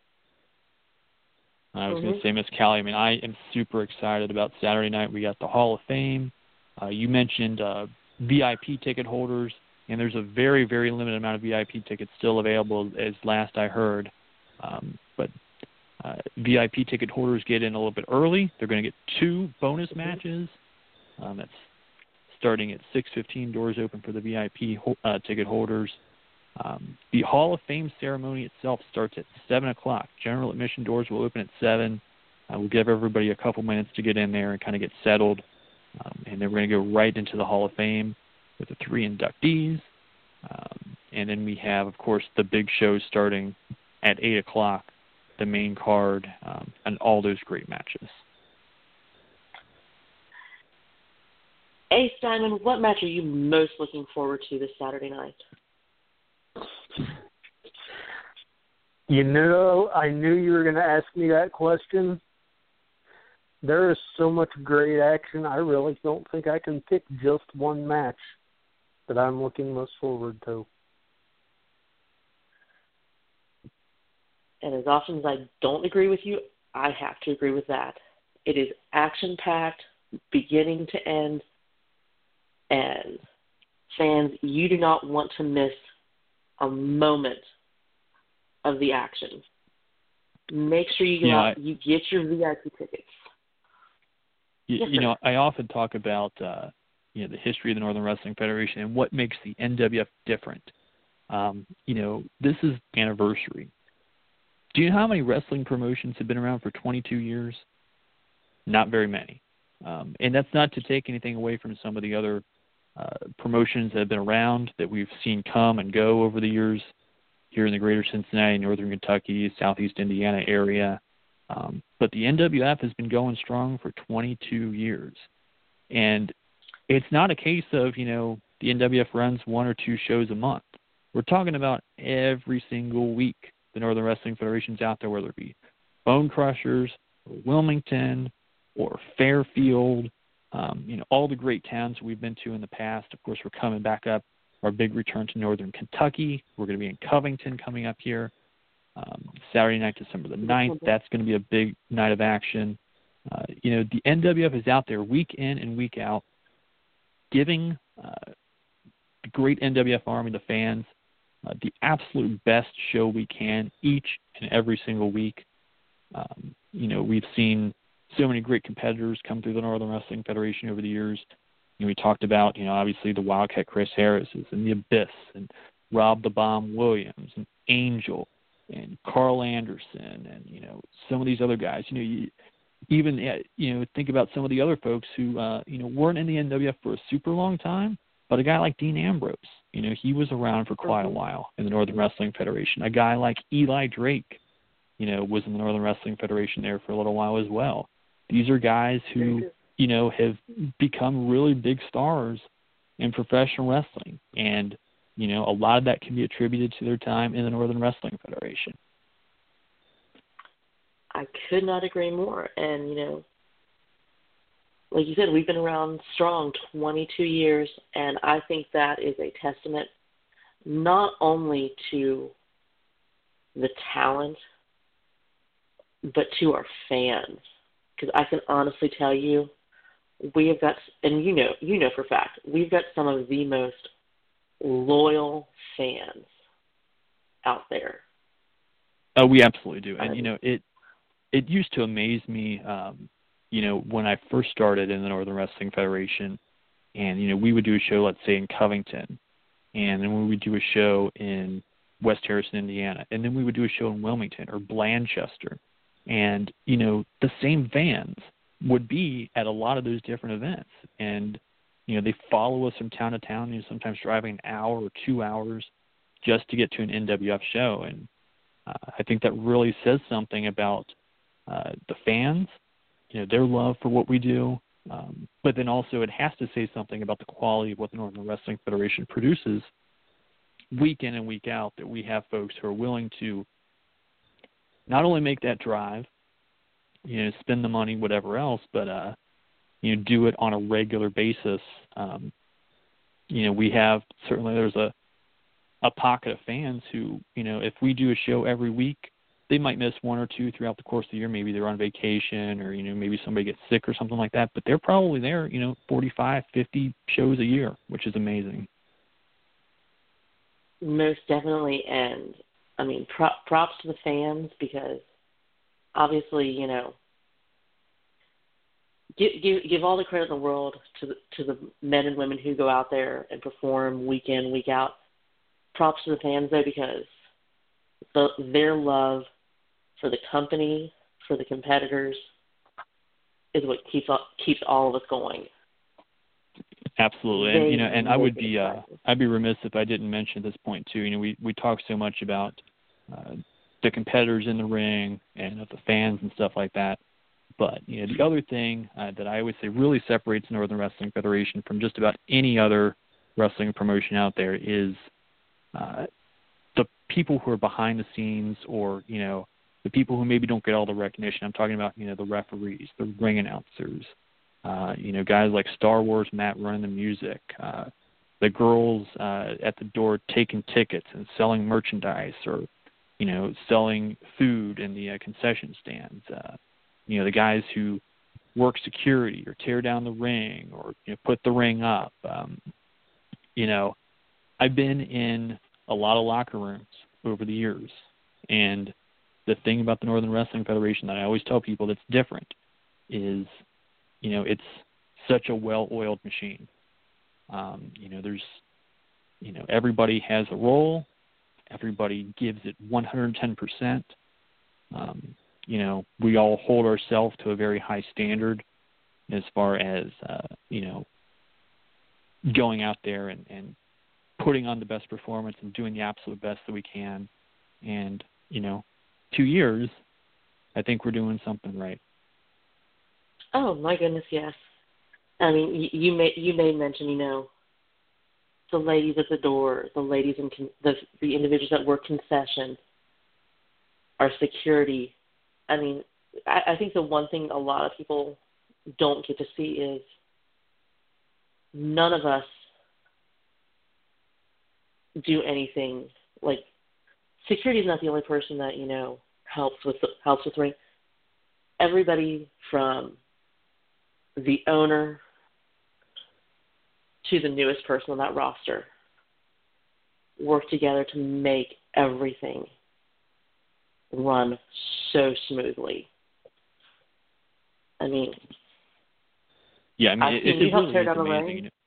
I was mm-hmm. going to say, Miss Callie, I mean, I am super excited about Saturday night. We got the Hall of Fame. Uh, you mentioned uh, V I P ticket holders, and there's a very, very limited amount of V I P tickets still available, as last I heard. Um, but uh, V I P ticket holders get in a little bit early. They're going to get two bonus matches. Um, that's starting at six fifteen, doors open for the V I P uh, ticket holders. Um, the Hall of Fame ceremony itself starts at seven o'clock. General admission doors will open at seven. Uh, we'll give everybody a couple minutes to get in there and kind of get settled. Um, and then we're going to go right into the Hall of Fame with the three inductees. Um, and then we have, of course, the big show starting at eight o'clock, the main card, um, and all those great matches. Ace Diamond, what match are you most looking forward to this Saturday night? You know, I knew you were going to ask me that question. There is so much great action, I really don't think I can pick just one match that I'm looking most forward to. And as often as I don't agree with you, I have to agree with that. It is action-packed, beginning to end, and fans, you do not want to miss a moment of the action. Make sure you go Yeah, out, you get your V I P tickets. You, Yes, you sir. know, I often talk about uh, you know the history of the Northern Wrestling Federation and what makes the N W F different. Um, you know, this is anniversary. Do you know how many wrestling promotions have been around for twenty-two years? Not very many. Um, and that's not to take anything away from some of the other uh, promotions that have been around that we've seen come and go over the years here in the greater Cincinnati, northern Kentucky, southeast Indiana area. Um, but the N W F has been going strong for twenty-two years. And it's not a case of, you know, the N W F runs one or two shows a month. We're talking about every single week the Northern Wrestling Federation's out there, whether it be Bone Crushers or Wilmington or Fairfield, um, you know, all the great towns we've been to in the past. Of course, we're coming back up. Our big return to northern Kentucky. We're going to be in Covington coming up here. Um, Saturday night, December the ninth. That's going to be a big night of action. Uh, you know, the N W F is out there week in and week out giving uh, the great N W F Army, the fans, uh, the absolute best show we can each and every single week. Um, you know, we've seen so many great competitors come through the Northern Wrestling Federation over the years. You know, we talked about, you know, obviously the Wildcat Chris Harris's and the Abyss and Rob the Bomb Williams and Angel and Carl Anderson and, you know, some of these other guys. You know, you, even, you know, think about some of the other folks who, uh, you know, weren't in the N W F for a super long time, but a guy like Dean Ambrose, you know, he was around for quite a while in the Northern Wrestling Federation. A guy like Eli Drake, you know, was in the Northern Wrestling Federation there for a little while as well. These are guys who, you know, have become really big stars in professional wrestling. And, you know, a lot of that can be attributed to their time in the Northern Wrestling Federation. I could not agree more. And, you know, like you said, we've been around strong twenty-two years, and I think that is a testament not only to the talent, but to our fans. Because I can honestly tell you, we have got, and you know, you know for a fact, we've got some of the most loyal fans out there. Oh, we absolutely do. And, you know, it it used to amaze me, um, you know, when I first started in the Northern Wrestling Federation, and, you know, we would do a show, let's say, in Covington, and then we would do a show in West Harrison, Indiana, and then we would do a show in Wilmington or Blanchester. And, you know, the same fans would be at a lot of those different events. And, you know, they follow us from town to town, you know, sometimes driving an hour or two hours just to get to an N W F show. And uh, I think that really says something about uh, the fans, you know, their love for what we do. Um, but then also it has to say something about the quality of what the Northern Wrestling Federation produces week in and week out, that we have folks who are willing to not only make that drive, you know, spend the money, whatever else, but, uh, you know, do it on a regular basis. Um, you know, we have, certainly there's a, a pocket of fans who, you know, if we do a show every week, they might miss one or two throughout the course of the year. Maybe they're on vacation or, you know, maybe somebody gets sick or something like that, but they're probably there, you know, forty-five, fifty shows a year, which is amazing. Most definitely. And, I mean, pro- props to the fans, because obviously, you know, give, give, give all the credit in the world to the, to the men and women who go out there and perform week in, week out. Props to the fans, though, because the, their love for the company, for the competitors, is what keeps keeps all of us going. Absolutely, and you know, and I would be uh, I'd be remiss if I didn't mention at this point too. You know, we we talk so much about uh, the competitors in the ring and of the fans and stuff like that. But you know, the other thing uh, that I always say really separates Northern Wrestling Federation from just about any other wrestling promotion out there is uh, the people who are behind the scenes, or you know, the people who maybe don't get all the recognition. I'm talking about, you know, the referees, the ring announcers. Uh, you know, guys like Star Wars Matt running the music, uh, the girls uh, at the door taking tickets and selling merchandise, or you know, selling food in the uh, concession stands, uh, you know, the guys who work security or tear down the ring or you know, put the ring up. Um, you know, I've been in a lot of locker rooms over the years, and the thing about the Northern Wrestling Federation that I always tell people that's different is, you know, it's such a well-oiled machine. Um, you know, there's, you know, everybody has a role. Everybody gives it one hundred ten percent. Um, you know, we all hold ourselves to a very high standard as far as, uh, you know, going out there and, and putting on the best performance and doing the absolute best that we can. And, you know, two years, I think we're doing something right. Oh, my goodness, yes. I mean, you, you may you may mention, you know, the ladies at the door, the ladies in con- the the individuals that work concessions, our security. I mean, I, I think the one thing a lot of people don't get to see is none of us do anything. Like, security is not the only person that, you know, helps with helps with ring. Everybody from the owner to the newest person on that roster work together to make everything run so smoothly. I mean, yeah, I mean, it, it, it really is amazing. You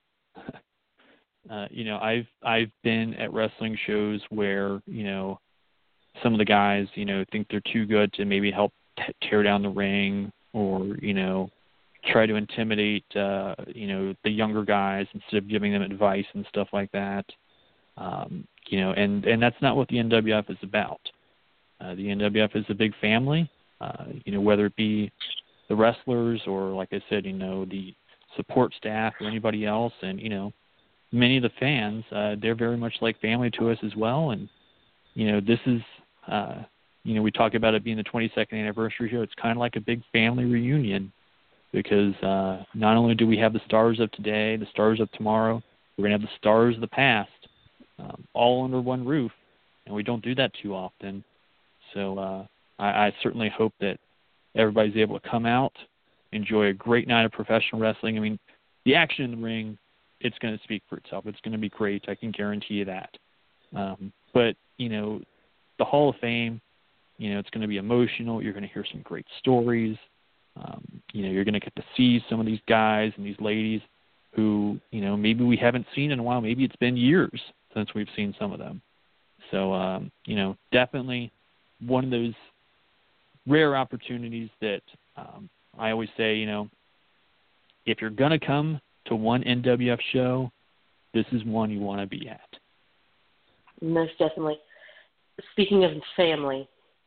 know, uh, you know, I've I've been at wrestling shows where you know some of the guys you know think they're too good to maybe help t- tear down the ring, or you know try to intimidate uh, you know the younger guys instead of giving them advice and stuff like that. Um, you know, and and that's not what the N W F is about. Uh, the N W F is a big family. Uh, you know, whether it be the wrestlers or, like I said, you know, the support staff or anybody else, and you know, many of the fans, uh, they're very much like family to us as well. And you know, this is, uh, you know, we talk about it being the twenty-second anniversary show. It's kind of like a big family reunion because uh, not only do we have the stars of today, the stars of tomorrow, we're going to have the stars of the past, um, all under one roof, and we don't do that too often. So uh, I, I certainly hope that everybody's able to come out, enjoy a great night of professional wrestling. I mean, the action in the ring, it's going to speak for itself. It's going to be great. I can guarantee you that. Um, but, you know, the Hall of Fame, you know, it's going to be emotional. You're going to hear some great stories. Um, you know, you're going to get to see some of these guys and these ladies who, you know, maybe we haven't seen in a while. Maybe it's been years since we've seen some of them. So, um, you know, definitely one of those rare opportunities that um, I always say, you know, if you're going to come to one N W F show, this is one you want to be at. Most definitely. Speaking of family,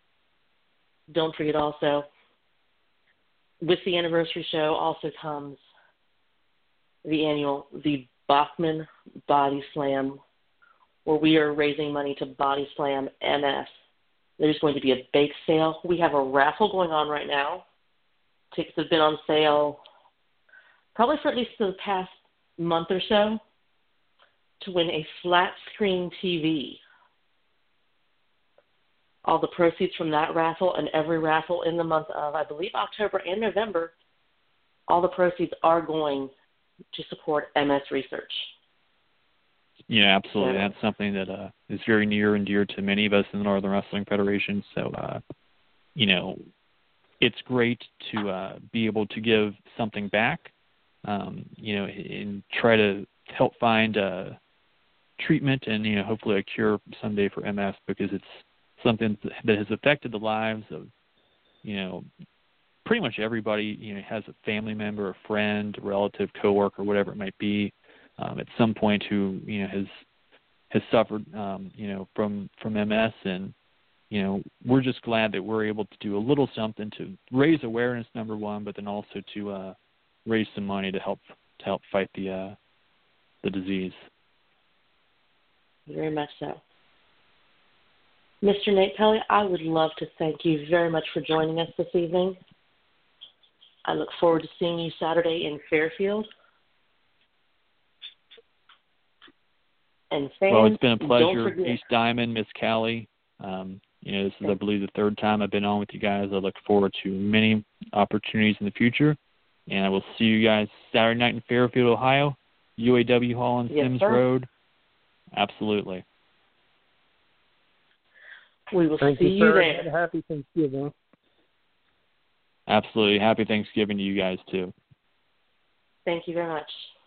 don't forget also, with the anniversary show also comes the annual, the Bachman Body Slam, where we are raising money to Body Slam M S. There's going to be a bake sale. We have a raffle going on right now. Tickets have been on sale probably for at least the past month or so to win a flat screen T V. All the proceeds from that raffle and every raffle in the month of, I believe, October and November, all the proceeds are going to support M S research. Yeah, absolutely. Yeah. That's something that uh, is very near and dear to many of us in the Northern Wrestling Federation. So, uh, you know, it's great to uh, be able to give something back, um, you know, and try to help find uh, treatment and, you know, hopefully a cure someday for M S, because it's something that has affected the lives of, you know, pretty much everybody. You know, has a family member, a friend, a relative, coworker, whatever it might be, um, at some point who, you know, has has suffered, um, you know, from from M S, and you know, we're just glad that we're able to do a little something to raise awareness, number one, but then also to uh, raise some money to help to help fight the uh, the disease. Very much so. Mister Nate Pelly, I would love to thank you very much for joining us this evening. I look forward to seeing you Saturday in Fairfield. And fans, well, it's been a don't pleasure, forget. Ace Diamond, Miss Callie. Um, you know, this is, I believe, the third time I've been on with you guys. I look forward to many opportunities in the future, and I will see you guys Saturday night in Fairfield, Ohio, U A W Hall on Yes, Sims sir. Road. Absolutely. We will Thank see you, you sir. there. And happy Thanksgiving. Absolutely. Happy Thanksgiving to you guys, too. Thank you very much.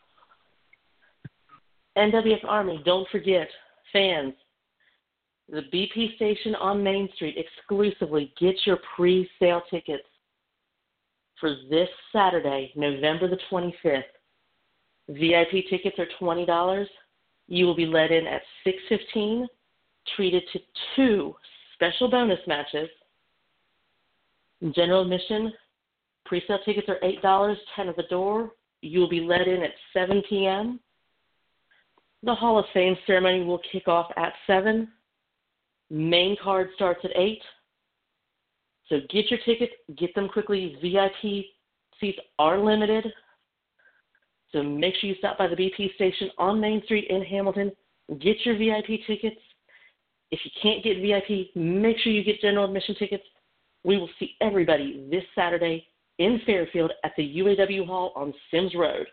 N W F Army, don't forget, fans, the B P station on Main Street exclusively. Get your pre-sale tickets for this Saturday, November the twenty-fifth. V I P tickets are twenty dollars. You will be let in at six fifteen, treated to two special bonus matches. General admission, pre-sale tickets are eight dollars, ten at the door. You will be let in at seven p.m. The Hall of Fame ceremony will kick off at seven. Main card starts at eight. So get your tickets, get them quickly. V I P seats are limited. So make sure you stop by the B P station on Main Street in Hamilton. Get your V I P tickets. If you can't get V I P, make sure you get general admission tickets. We will see everybody this Saturday in Fairfield at the U A W Hall on Sims Road.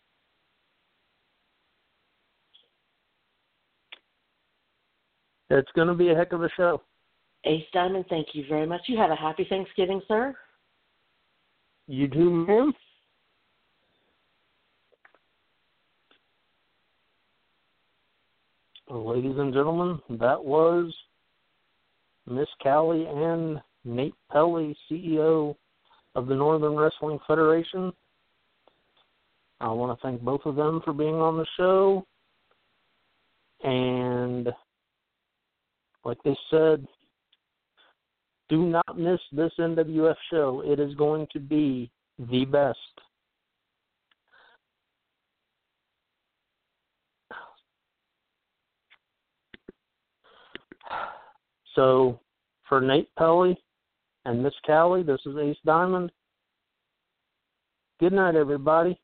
It's going to be a heck of a show. Ace Diamond, thank you very much. You have a happy Thanksgiving, sir. You do, ma'am. Well, ladies and gentlemen, that was Miss Callie and Nate Pelly, C E O of the Northern Wrestling Federation. I want to thank both of them for being on the show. And like they said, do not miss this N W F show. It is going to be the best. So, for Nate Pelly and Miss Callie, this is Ace Diamond. Good night, everybody.